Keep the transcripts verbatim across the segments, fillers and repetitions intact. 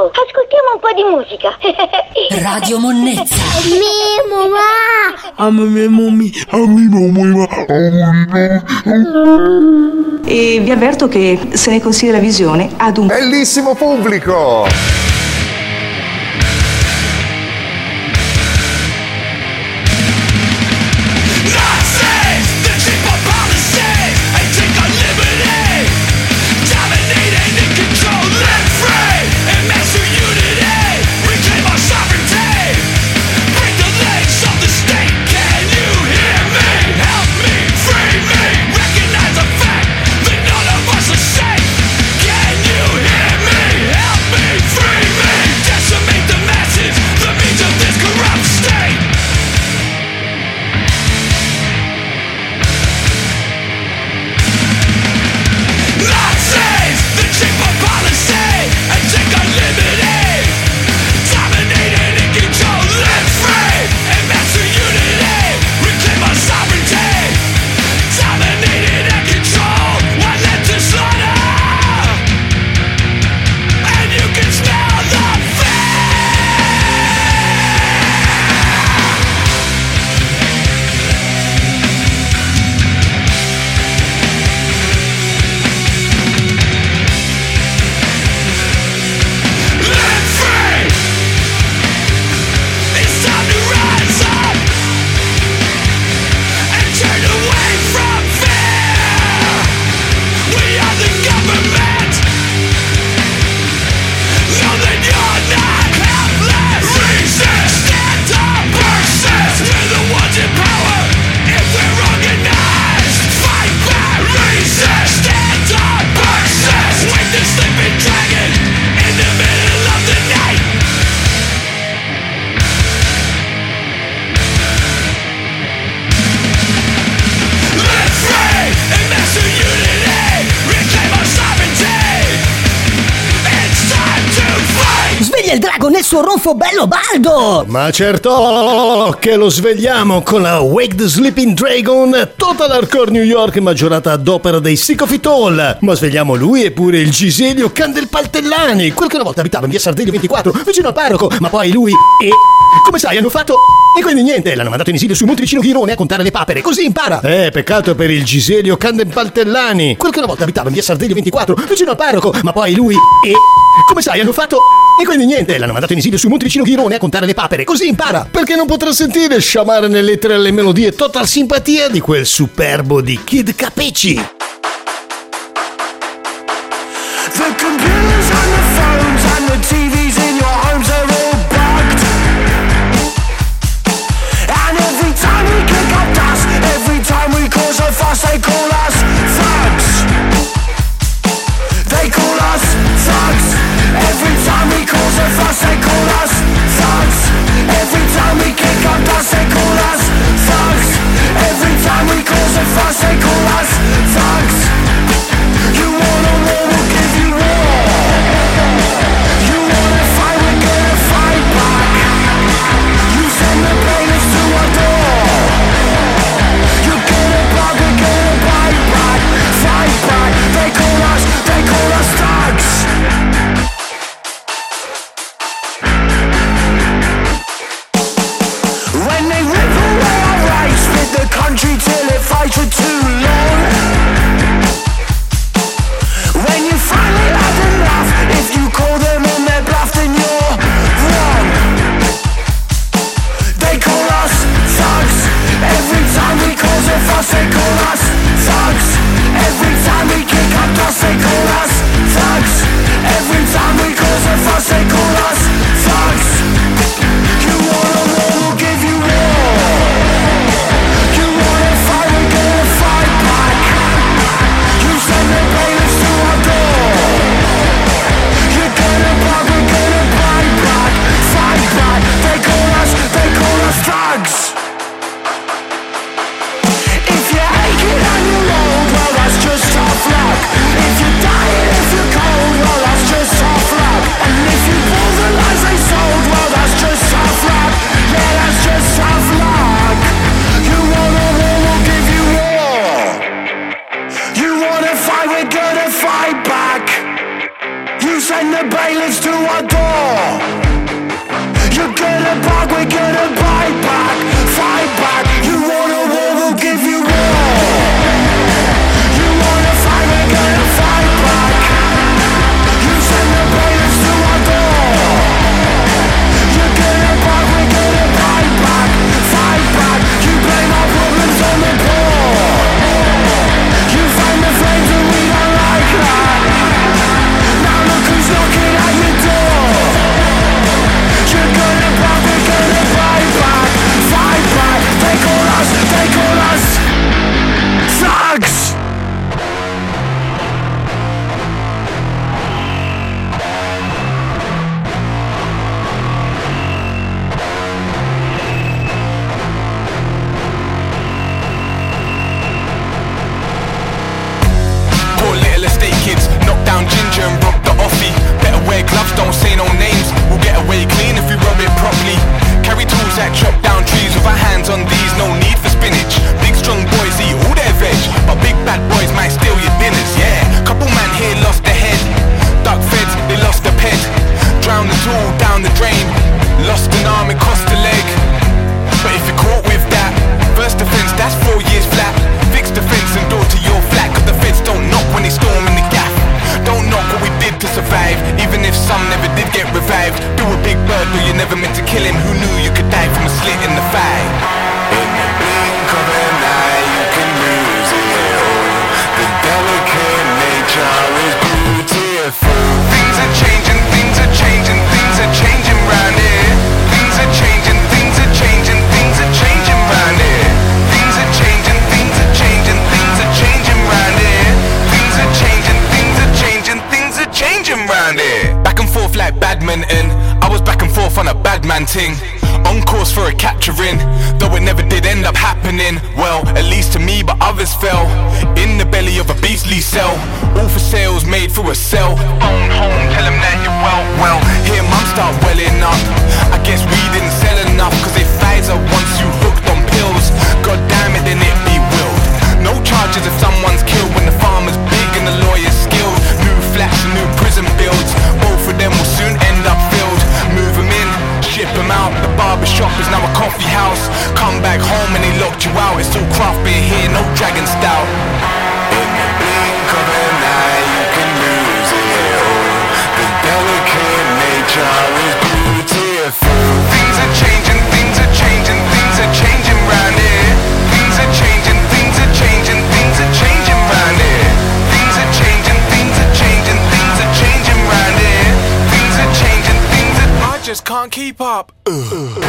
Oh, ascoltiamo un po' di musica. Radio Monnezza. Mimo, ma. E vi avverto che se ne consiglia la visione ad un bellissimo pubblico. Il drago nel suo ronfo bello baldo. Ma certo che lo svegliamo con la Wake the Sleeping Dragon Total Hardcore New York, maggiorata ad opera dei Sick of It All. Ma svegliamo lui e pure il Giselio Candelpaltellani, quello che una volta abitava in via Sardelio ventiquattro vicino al parroco, ma poi lui e come sai hanno fatto e quindi niente, l'hanno mandato in esilio su Monte vicino Ghirone a contare le papere, così impara. Eh, peccato per il Giselio Candelpaltellani, quello che una volta abitava in via Sardelio ventiquattro vicino al parroco, ma poi lui e come sai hanno fatto e quindi niente, l'hanno mandato in esilio su Monte vicino Ghirone a contare le papere, così impara, perché non potrà sentire sciamare nelle lettere e le melodie total simpatia di quel superbo di Kid Capeci. The computers and the phones and the T Vs in your homes are all bugged. And every time we kick up dust, every time we cause a fuss, they call us thugs. They call us thugs. Every time we cause a fuss, they call us thugs. Every time we kick up dust, they call us thugs. Every time we cause a fuss, they call us thugs. send the bailiffs to our door. You're gonna bark, we're gonna bite back. Fight back, you want a war, we'll give you war. You wanna fight, we're gonna fight back. You send the bailiffs to our door. You're gonna bark, we're gonna bite back. Fight back, you blame our problems on the poor. You find the flames and we don't like that. Now look who's knocking at your door. You're gonna bark, we're gonna fight back. Fight back, they call us, they call us thugs. Poor little estate kids, knock down ginger and rob the offie. Better wear gloves, don't say no names. We'll get away clean if we rub it properly. Carry tools that chop down trees with our hands on these, no need for spinach. Big strong boys eat all their veg, but big bad boys might steal your dinners, yeah. Couple man here lost their head. Duck feds, they lost a pet. Drowned the tool down the drain. Lost an arm, it cost a leg. But if you're caught with that, first offence, that's four years flat. Fix the fence and door to your flat, cause the feds don't knock when they storm in the gaff. Don't knock what we did to survive, even if some never did get revived. Do a big bird, though you never meant to kill him. Who knew you could die from a slit in the thigh? In the blink of an eye, you can lose it all. The delicate nature is beautiful. Things are changing, things are changing, things are changing round here. Things are changing, things are changing, things are changing round here. Things are changing, things are changing, things are changing round here. Things are changing, things are changing, things are changing round here. Back and forth like badminton, I was back and forth on a bad man ting. On course for a capturing, though it never did end up happening. Well, at least to me, but others fell in the belly of a beastly cell. All for sales made through a cell. Phone home, tell them that you're well. Well, hear mum start welling up. I guess we didn't sell enough, cause if Pfizer once you hooked on pills, god damn it, then it be willed. No charges if someone's killed when the farmer's big and the lawyer's skilled. New flats and new prison builds, both of them will soon end up filled. Move them in, ship them out. The barbershop is now a coffee house. Come back home and they locked you out. It's all craft beer here, no dragon stout. In the blink of an eye, you can lose it all. The delicate nature is beautiful. Things are changing, things are changing, things are changing round here. Things are changing, things are changing, things are changing round here. Things are changing, things are changing, things are changing round here. Things are changing, things are... I just can't keep up. Ugh.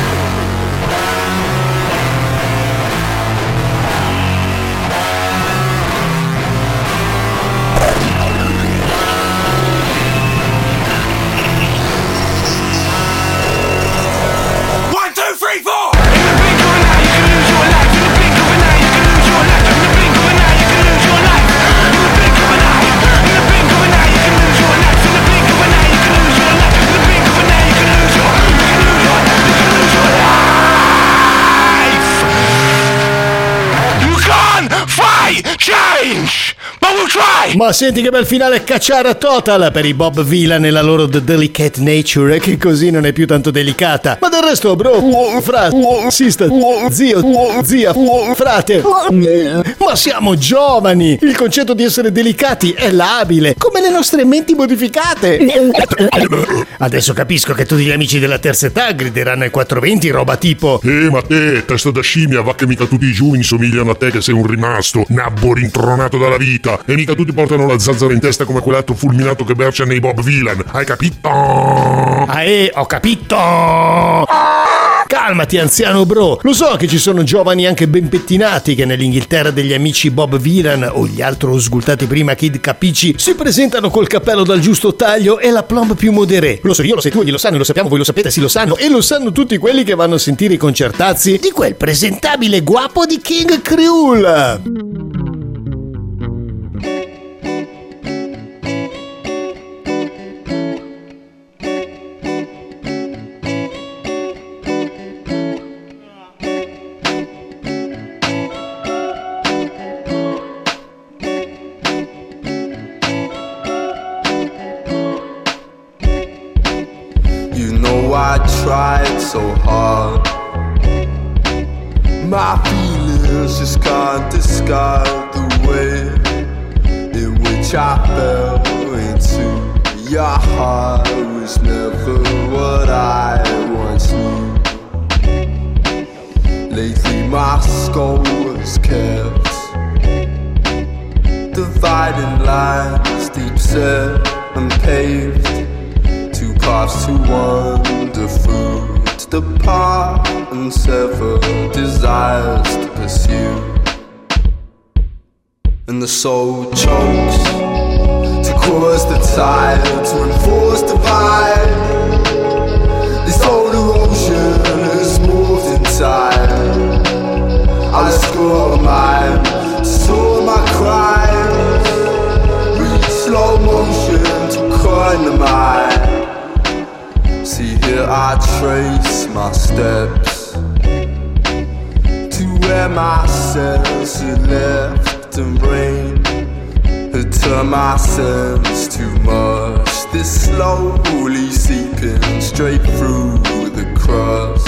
One, two, three, four! In the blink of an eye, you can lose your life. In the blink of an eye, you can lose your life. In the blink of an eye, you can lose your life. In the blink of an eye, in the blink of an eye, you can lose your life. In the blink of an eye, you can lose your life. In the blink of an eye, you can lose your, you can lose your, you can lose your life. You can't fight change, but we'll try. Ma senti che bel finale cacciara total per i Bob Vylan e la loro The Delicate Nature, che così non è più tanto delicata. Ma del resto, bro, frate, sister, zio, zia, frate, ma siamo giovani. Il concetto di essere delicati è labile, come le nostre menti modificate. Adesso capisco che tutti gli amici della terza età grideranno ai quattrocentoventi roba tipo: Eh, ma te, testa da scimmia, va che mica tutti i giovani somigliano a te che sei un rimasto, nabbo rintronato dalla vita, e mica tutti portano la zanzara in testa come quell'altro fulminato che bercia nei Bob Vylan, hai capito? Ah, eh, ho capito! Calmati, anziano bro. Lo so che ci sono giovani anche ben pettinati che nell'Inghilterra degli amici Bob Vylan o gli altro sgultati prima Kid Capici si presentano col cappello dal giusto taglio e la plomb più moderée. Lo so io, lo sai tu, lo sanno, lo sappiamo, voi lo sapete, sì lo sanno. E lo sanno tutti quelli che vanno a sentire i concertazzi di quel presentabile guapo di King Creole. You know I tried so hard. My feelings just can't describe the way in which I fell into your heart. Was never what I once knew. Lately my skull was kept dividing lines, deep set and paved. Two paths to wander through, to depart and sever desires to pursue. And the soul chokes to cause the tide to enforce divide. This older ocean is moved in time. I let go of mine, saw my cries. Reach slow motion to coin the mind. See here I trace my steps to where my sense had left and rain had turned my sense too much. This slowly seeping straight through the crust.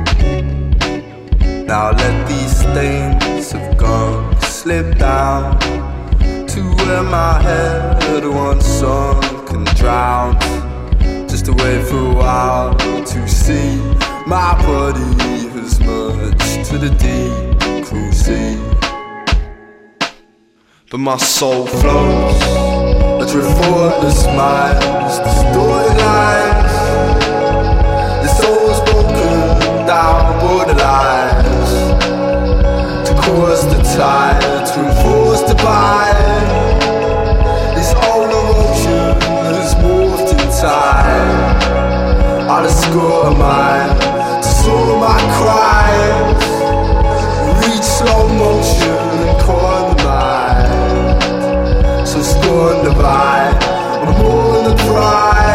Now let these stains of gunk slip down to where my head once sunk and drowned. Just to wait for a while to see my body has merged to the deep cruel sea. But my soul floats, I drift effortless minds, distorted lines. The soul's broken down borderlines to cause the tide to enforce the bind. This whole emotion has morphed in time. I let go of mine to soar my cries. Reach slow motion and corner the mind. So scorn the vine, I'm more than the pride.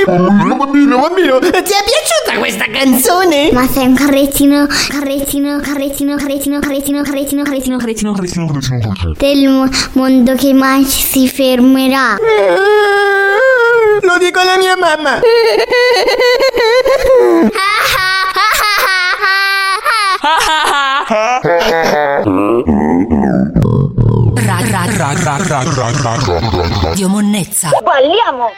Bambino, bambino, ti è piaciuta questa canzone? Ma sei un carrettino, carrettino, carrettino, carrettino, carrettino, carrettino, carrettino, carrettino, carrettino, carrettino del mo- mondo che mai si fermerà. Lo dico alla mia mamma. Ra, ra, ra, ra, ra, ra, ra, ra, Radio Monnezza. Balliamo!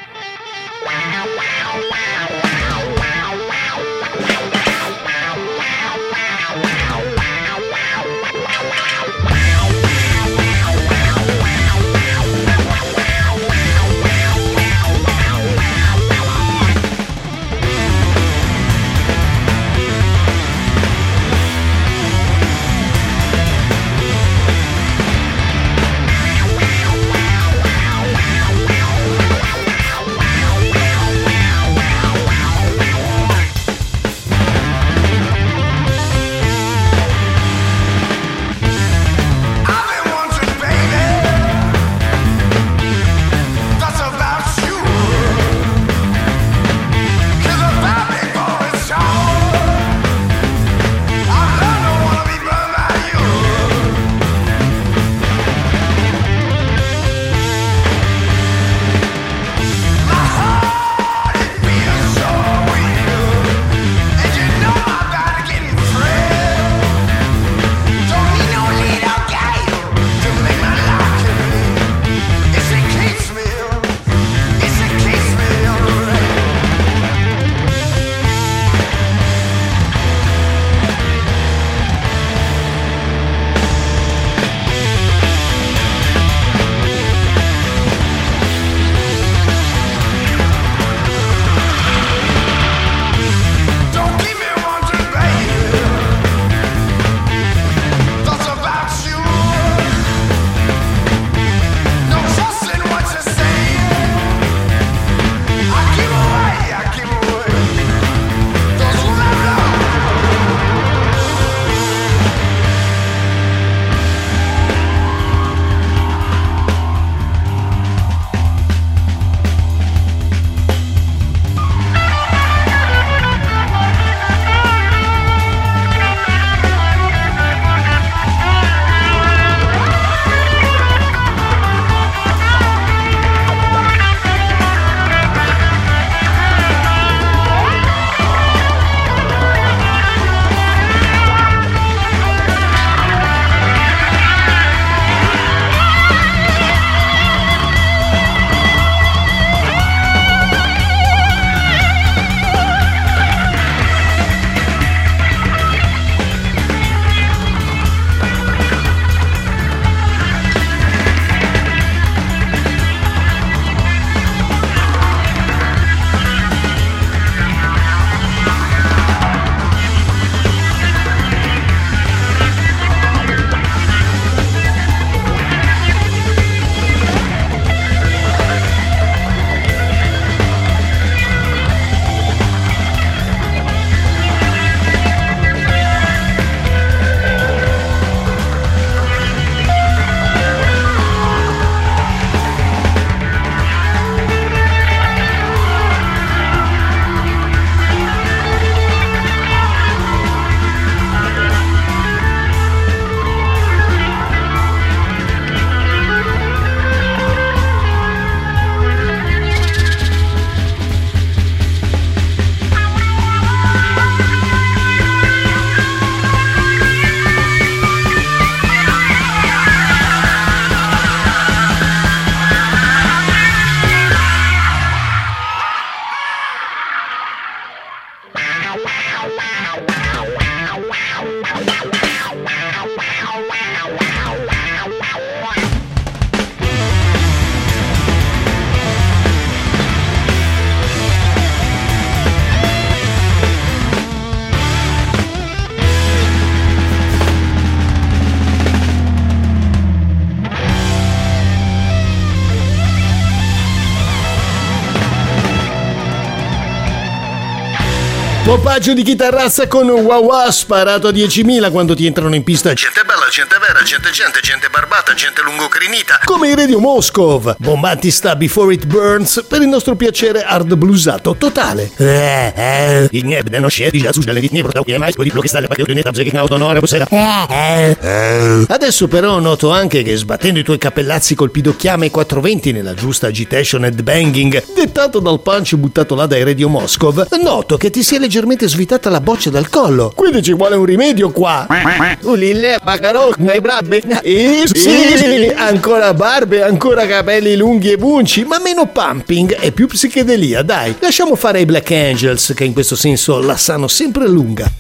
Popaggio di chitarrazza con Wah Wah sparato a diecimila quando ti entrano in pista gente bella, gente vera, gente gente, gente barbata, gente lungocrinita, come i Radio Moscow. Bombanti sta Before It Burns per il nostro piacere hard bluesato totale. Eh, eh, il niebne non scende già su dalle ritmie, però che mai quello che sta le pagliette di tabze che in autonore posera. Eh, eh. Adesso però noto anche che sbattendo i tuoi cappellazzi col pidocchiame quattrocentoventi nella giusta agitation and banging, dettato dal punch buttato là dai Radio Moscow, noto che ti si è leggermente svitata la boccia dal collo. Quindi ci vuole un rimedio qua. Ulille, bacarò, nei brabbe. Eh, sì, ancora barbe, ancora capelli lunghi e bunci, ma meno pumping e più psichedelia, dai. Lasciamo fare ai Black Angels, che in questo senso la sanno sempre lunga.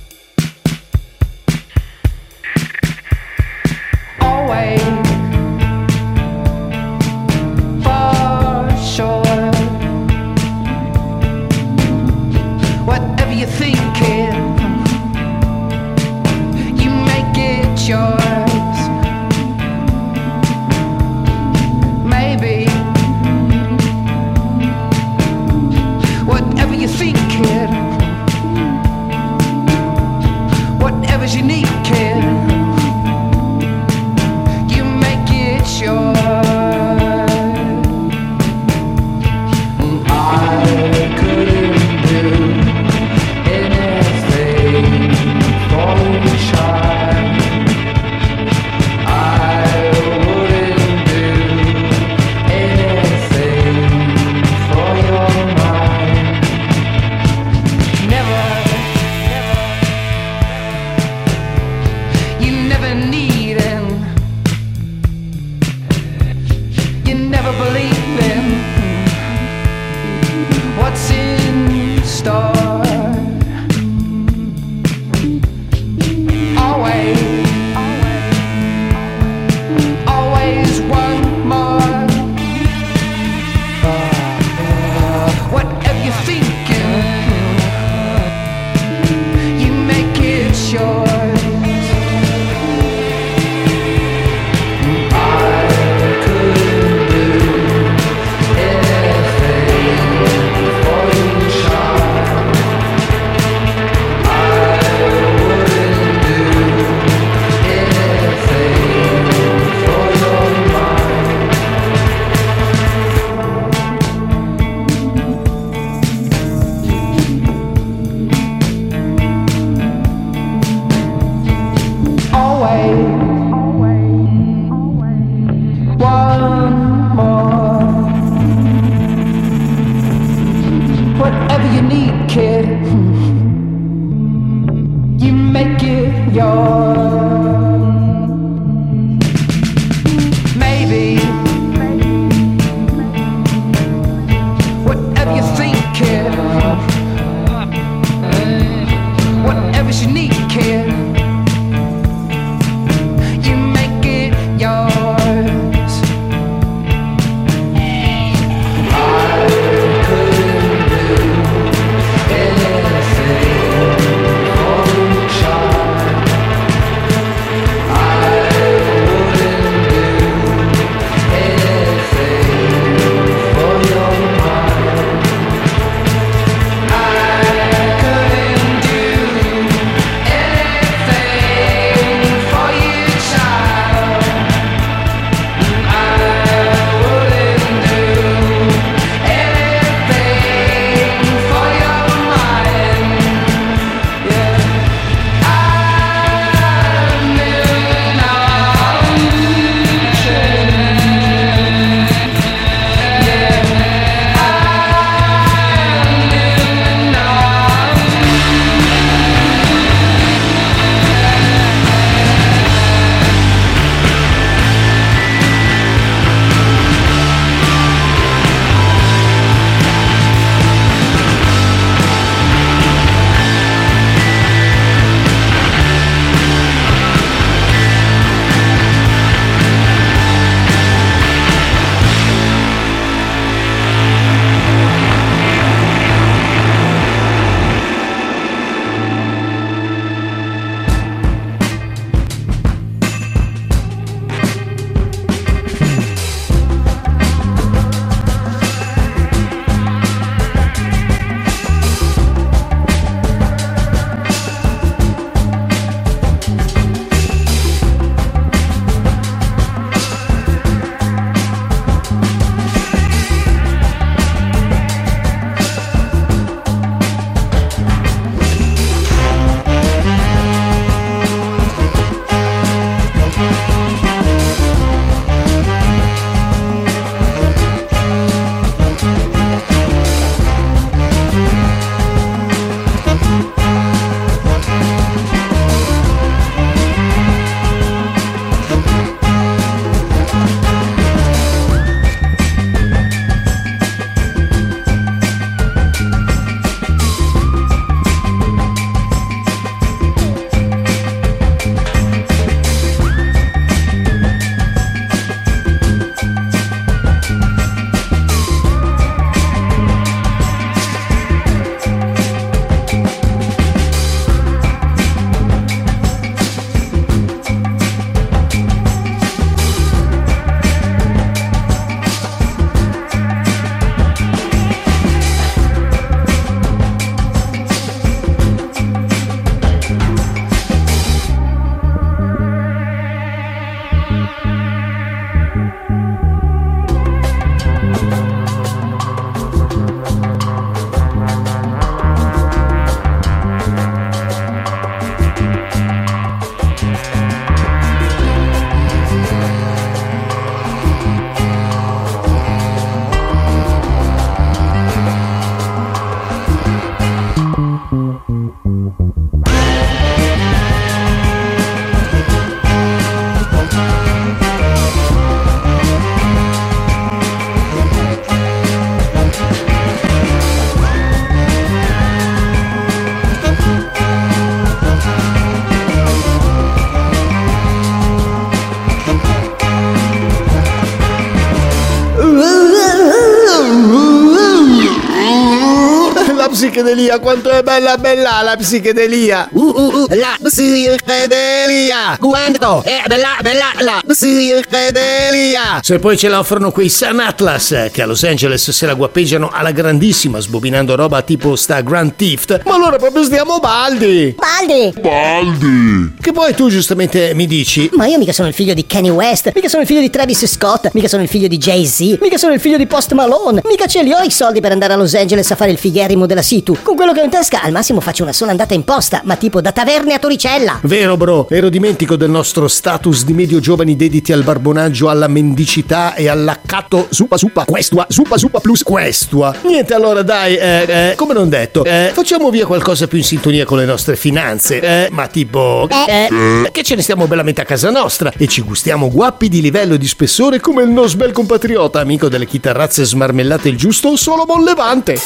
psichedelia, quanto è bella bella la psichedelia. Uh, uh, uh, la psichedelia. Quanto è bella bella la psichedelia. Se poi ce la offrono quei Sun Atlas che a Los Angeles se la guappeggiano alla grandissima sbobinando roba tipo sta Grand Theft, ma allora proprio stiamo baldi. Baldi! Baldi! Che poi tu giustamente mi dici: Ma io mica sono il figlio di Kanye West, mica sono il figlio di Travis Scott, mica sono il figlio di Jay-Z, mica sono il figlio di Post Malone, mica ce li ho i soldi per andare a Los Angeles a fare il figherimo della Situ. Con quello che ho in tasca al massimo faccio una sola andata in posta, ma tipo da Taverne a Torricella. Vero bro, ero dimentico del nostro status di medio giovani dediti al barbonaggio, alla mendicità e all'accatto supa supa questua, supa supa plus questua. Niente, allora dai, eh, eh, come non detto, eh, facciamo via qualcosa più in sintonia con le nostre finanze, eh, ma tipo eh, eh, che ce ne stiamo bellamente a casa nostra e ci gustiamo guappi di livello e di spessore come il nostro bel compatriota, amico delle chitarrazze smarmellate il giusto, Solomon Levante.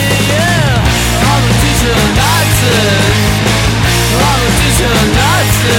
I'm a teacher, Nazi.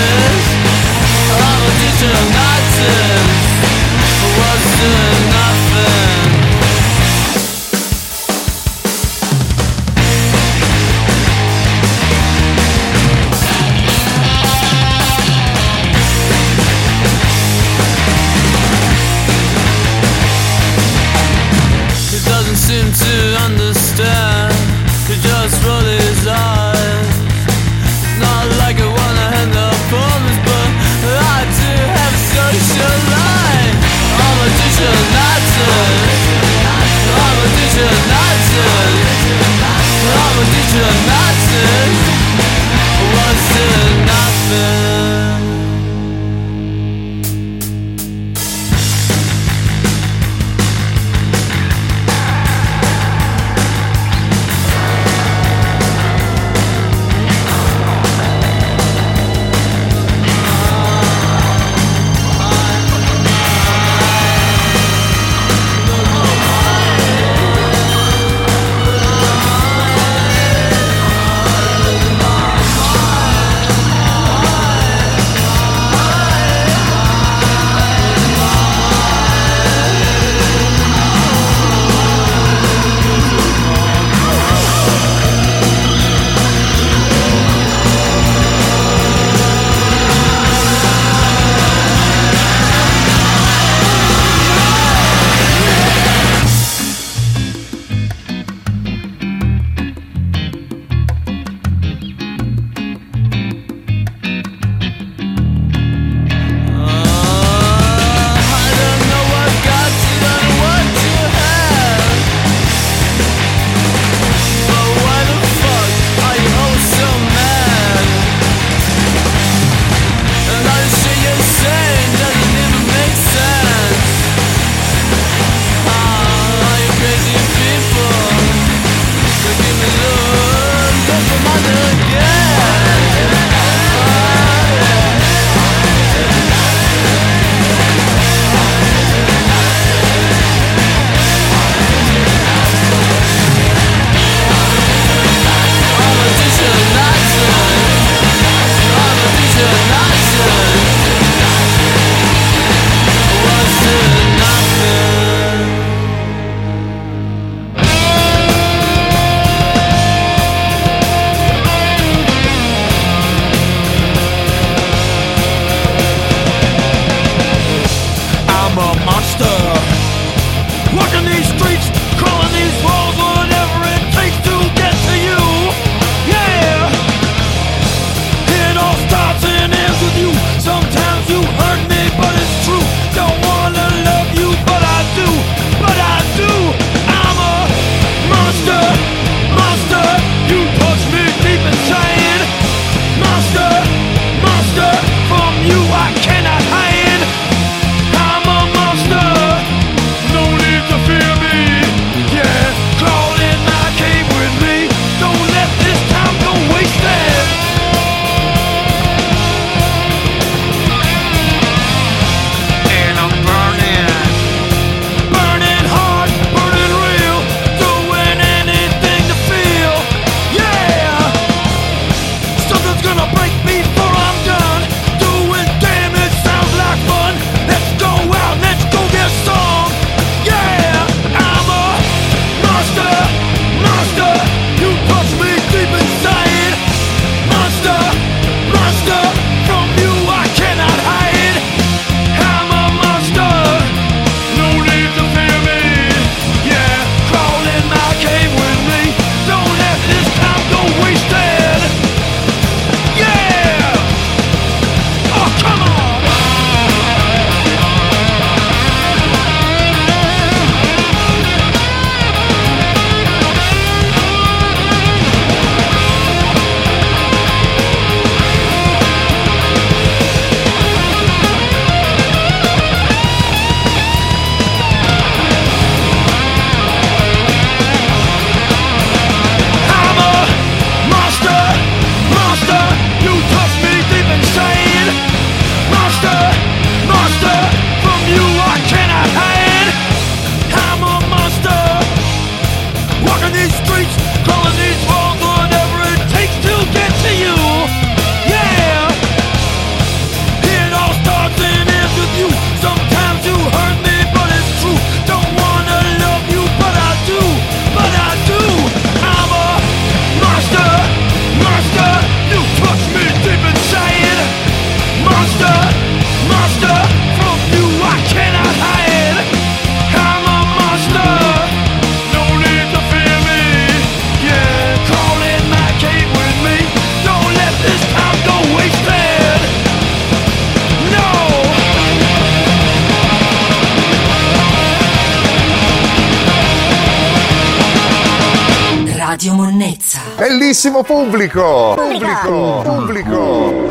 Radio Monnezza. Bellissimo pubblico! Pubblico! Pubblico!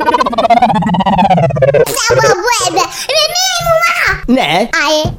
Siamo web! Ne? Ae!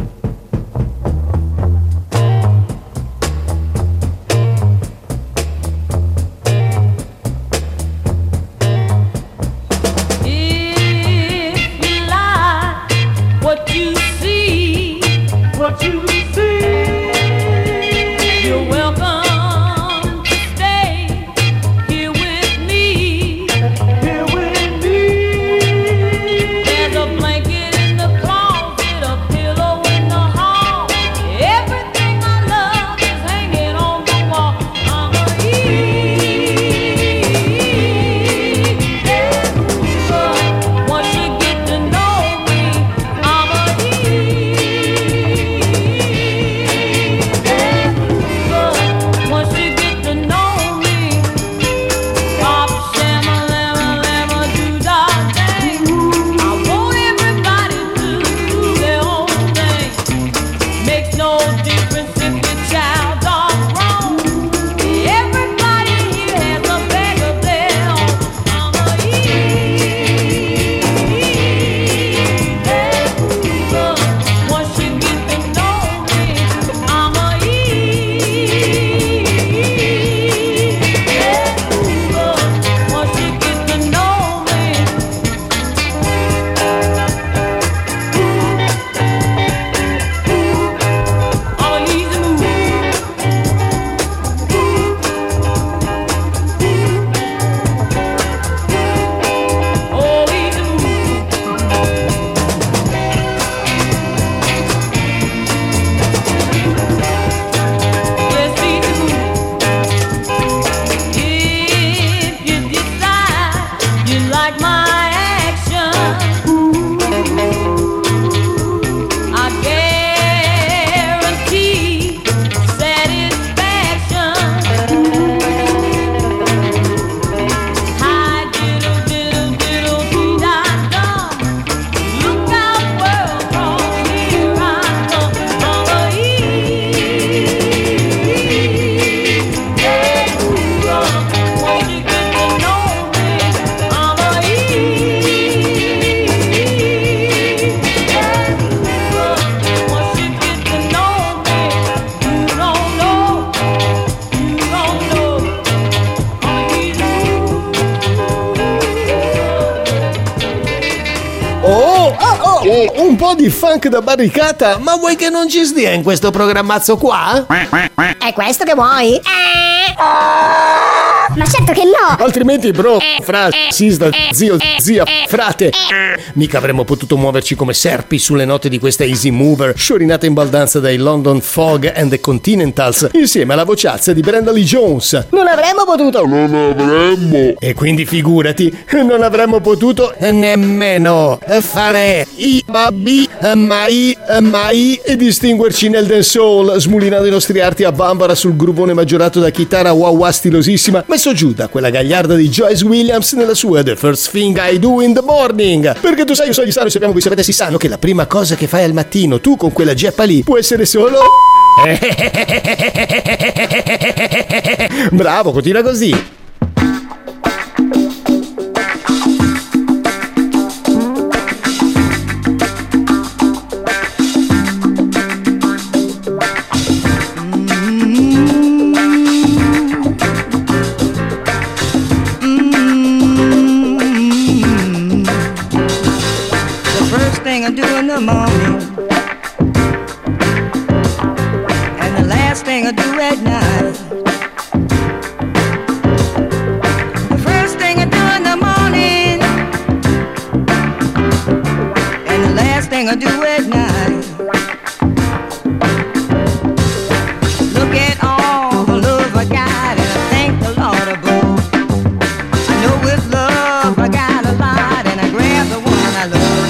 Un po' di funk da barricata, ma vuoi che non ci stia in questo programmazzo qua? È questo che vuoi? Ma certo che no! Altrimenti, bro, fra, sista, zio, zia, frate, mica avremmo potuto muoverci come serpi sulle note di questa Easy Mover, sciorinata in baldanza dai London Fog and the Continentals, insieme alla vociazza di Brenda Lee Jones. Non avremmo potuto. Non avremmo. E quindi figurati, non avremmo potuto nemmeno fare i babbi mai, mai e distinguerci nel dancehall, smulinando i nostri arti a bambara sul gruvone maggiorato da chitarra wah wah stilosissima, messo giù da quella gagliarda di Joyce Williams nella sua The First Thing I Do in the Morning. Perché tu sai, io so gli sanno, sappiamo, voi sapete, si sanno che la prima cosa che fai al mattino tu con quella geppa lì può essere solo... Bravo, continua così. I do in the morning, and the last thing I do at night. The first thing I do in the morning, and the last thing I do at night. Look at all the love I got, and I thank the Lord above. I know with love I got a lot, and I grab the one I love.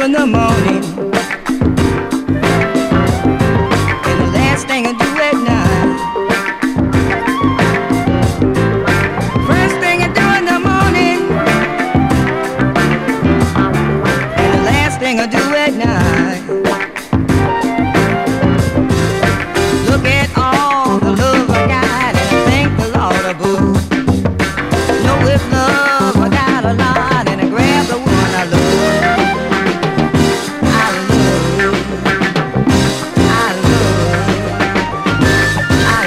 in the morning, and the last thing I do at night. First thing I do in the morning, and the last thing I do at night. Look at all the love I got, and I thank the Lord above. Know with love I got a lot, and I grab the one I love. I love, I love, I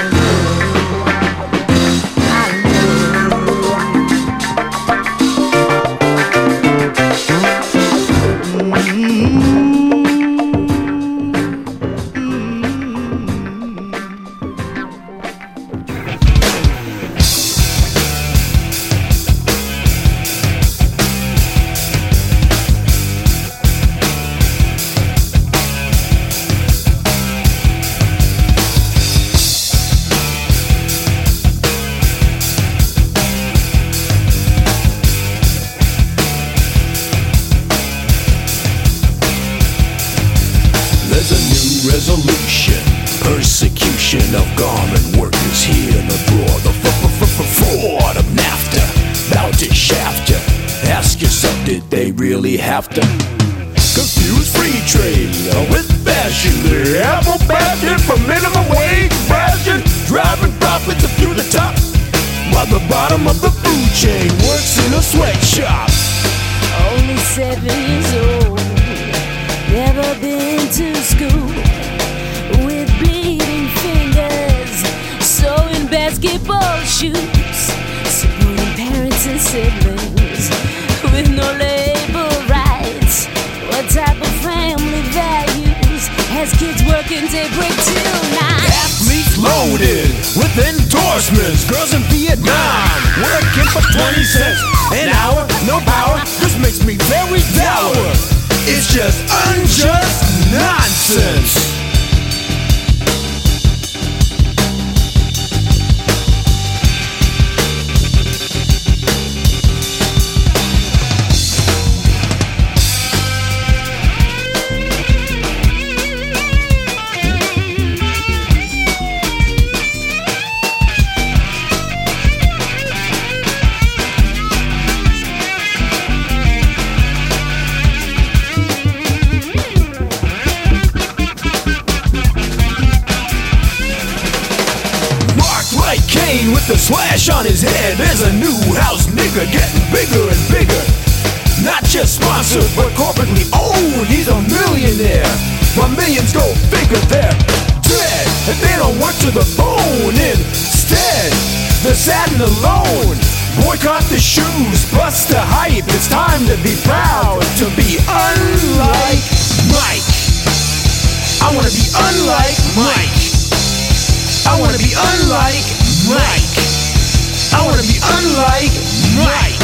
There's a new resolution. Persecution of garment workers here in abroad. The fraud of NAFTA, bout to shaft ya. Ask yourself, did they really have to? Confuse free trade with fashion. The apple basket for minimum wage fashion. Driving profits up to the top, while the bottom of the food chain works in a sweatshop. Only seven years old, never been to school, with bleeding fingers, sewing basketball shoes, supporting parents and siblings, with no labor rights. What type of family values has kids working daybreak till night? Athletes loaded with endorsements, girls in Vietnam working for twenty cents an hour, no power, this makes me very dour. It's just unjust nonsense. With the slash on his head, there's a new house nigga getting bigger and bigger. Not just sponsored, but corporately owned. He's a millionaire. My millions go figure, they're dead, and they don't work to the bone. Instead, they're sad and alone. Boycott the shoes, bust the hype. It's time to be proud, to be unlike Mike. I wanna be unlike Mike. I wanna be unlike Mike. I wanna be unlike Mike.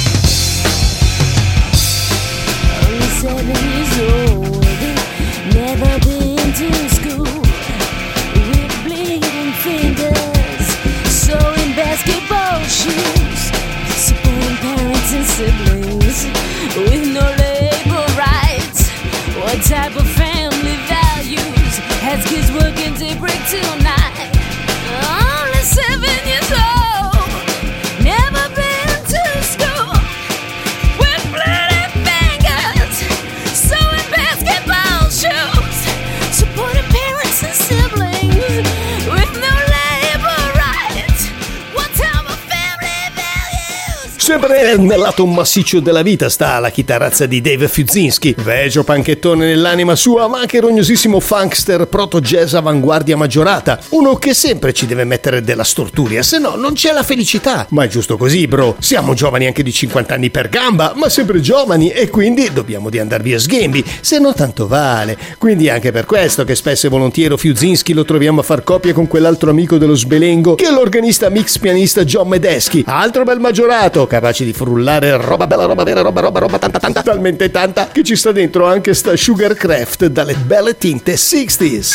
Only seven years old, never been to school, with bleeding fingers, sewing basketball shoes, supporting parents and siblings, with no labor rights. What type of family values has kids working daybreak till night? Only seven years old, never been to school, with bleeding fingers, sewing basketball shoes, supporting parents and siblings, with no labor rights. What type of family values? Sempre nel lato massiccio della vita sta la chitarrazza di Dave Fiuzinski, vegio panchettone nell'anima sua, ma anche rognosissimo funkster proto jazz avanguardia maggiorata, uno che sempre ci deve mettere della storturia, se no non c'è la felicità. Ma è giusto così, bro, siamo giovani anche di cinquanta anni per gamba, ma sempre giovani, e quindi dobbiamo di andar via sghembi, se no tanto vale. Quindi anche per questo che spesso e volentieri Fiuzinski lo troviamo a far coppia con quell'altro amico dello sbelengo che è l'organista mix pianista John Medeschi, altro bel maggiorato, capace di frullare roba bella, roba vera, roba roba roba tanta tanta, talmente tanta che ci sta dentro anche sta Sugarcraft dalle belle tinte sessantas.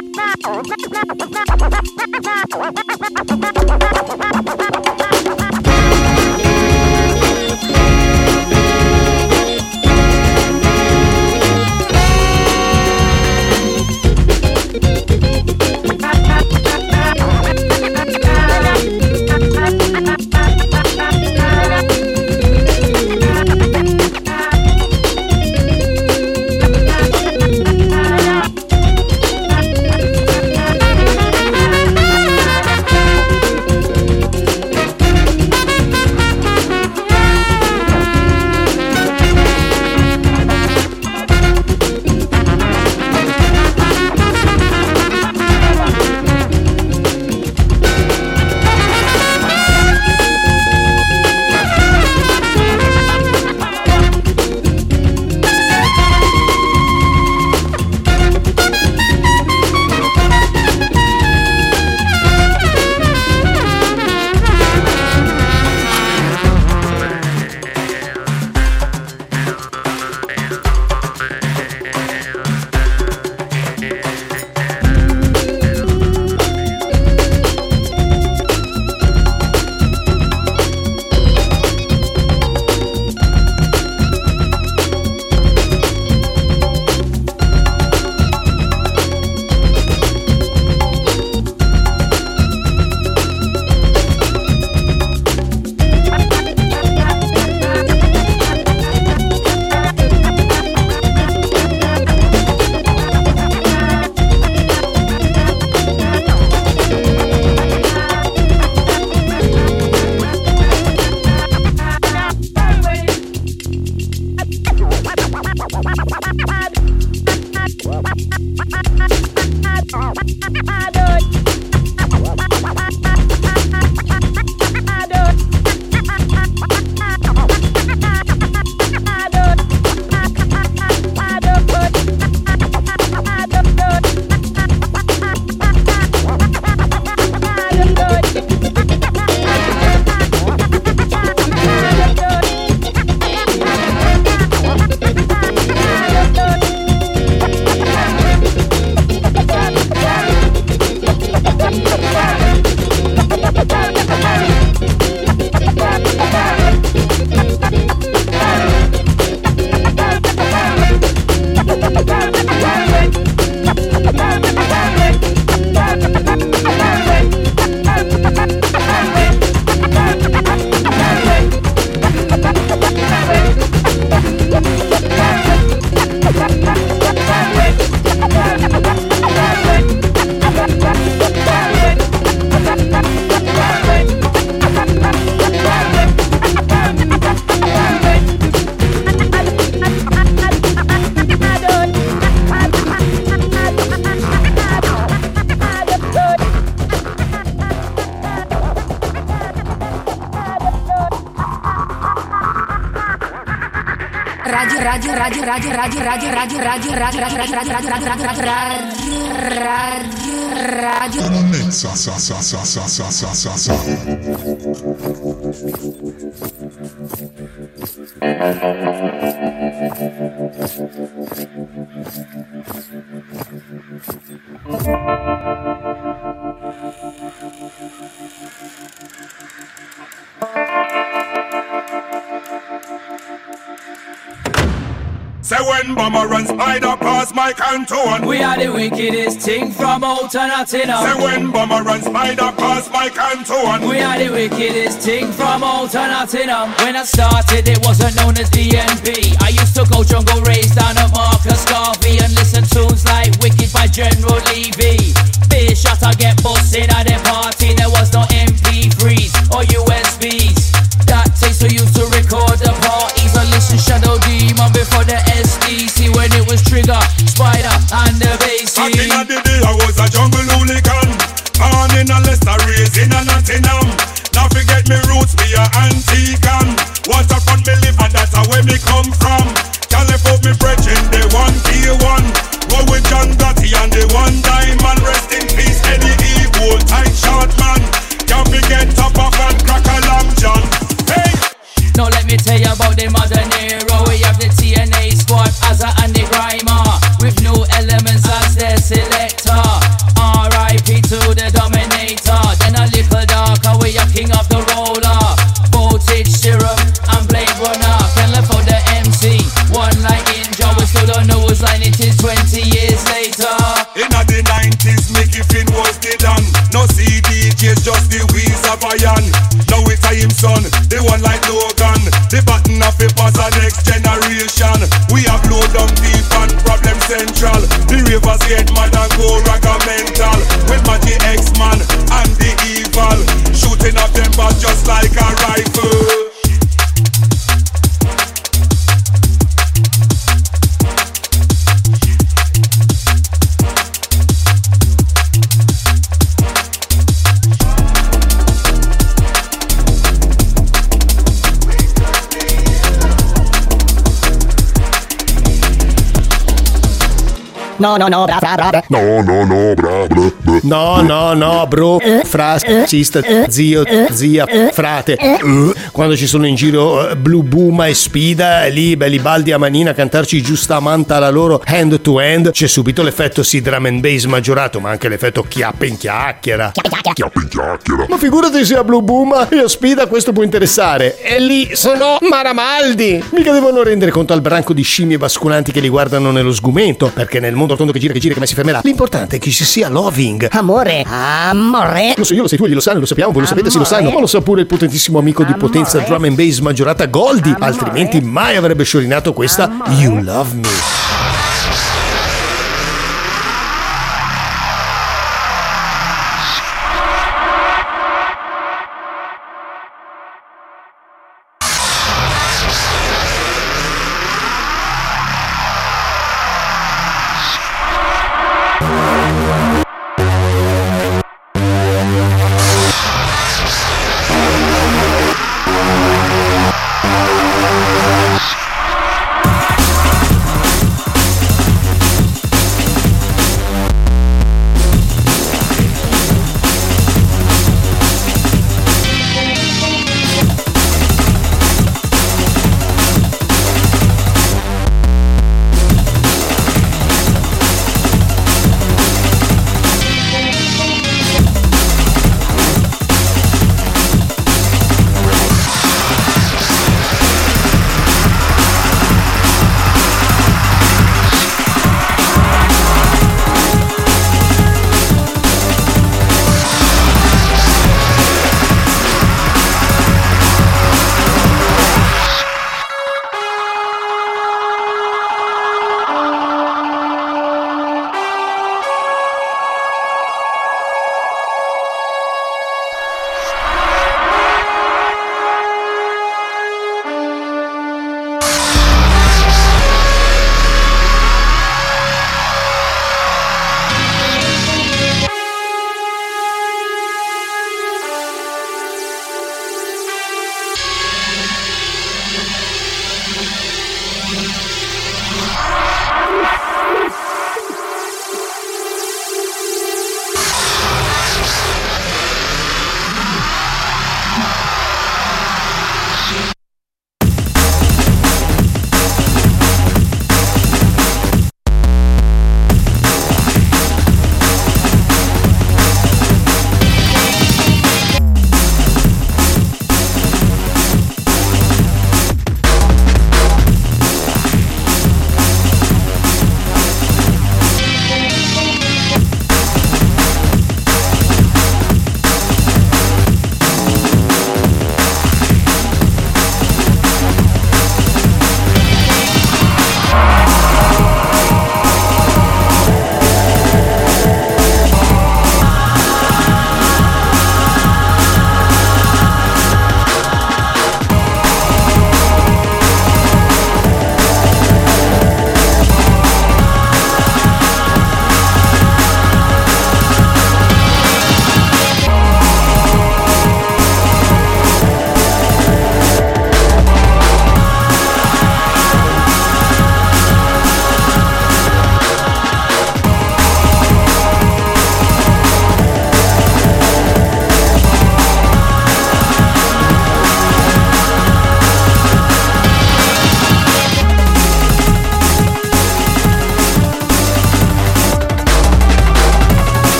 Radio radio radio radio radio radio radio radio radio radio radio radio radio radio radio radio radio sa sa sa sa sa sa sa sa sa Say when bomber runs spider past my canton, we are the wickedest thing from out and Nottingham. Say when bomber runs spider past my canton, we are the wickedest thing from out and Nottingham. When I started it wasn't known as D N P. I used to go jungle race down at Marcus Garvey and listen tunes like Wicked by General Levy. Beer shot I get busted at the party. There was no M P threes or U S Bs. That takes we used to record the parties. I listen Shadow Demon before the S D C when it was Trigger, Spider and the Bass. Back in the day I was a jungle hooligan, born in a Leicester, raised in a Nottingham. Now forget me roots, me a Antican. Waterfront me live and that's where me come from. California me brethren, they one K one. Go with John Gotti and the one diamond. Rest in peace, Eddie Evil, tight short man. Can't forget Top Off and Crack a Lamb John. Hey! Now let me tell you about the modern hero. We have the T N A squad, Azza and the Grimer, with new elements as their selector. central. The ravers get mad and go ragga mental. With Magic X-Man and the evil, shooting up them bars just like a rifle. No, no, no, bra, bra, bra. No, no, no, bra, bra, bra. No, no, no, bro, fra, sista, zio, zia, frate. Quando ci sono in giro uh, Blue Buma e Spida, lì belli baldi a manina a cantarci giustamente alla loro hand to hand, c'è subito l'effetto sì drum and bass maggiorato, ma anche l'effetto chiappa in chiacchiera. Chiappa in chiacchiera. Ma figurati se a Blue Buma e a Spida questo può interessare. E lì sono Maramaldi. Mica devono rendere conto al branco di scimmie basculanti che li guardano nello sgomento, perché nel mondo tondo che gira, che gira, che mai si fermerà. L'importante è che ci sia loving. Amore, amore. Lo so, io lo sai tu, lo sanno, lo sappiamo, voi lo sapete, sì lo sanno, ma lo sa pure il potentissimo amico di potenza drum and bass maggiorata Goldie, altrimenti mai avrebbe sciorinato questa You Love Me.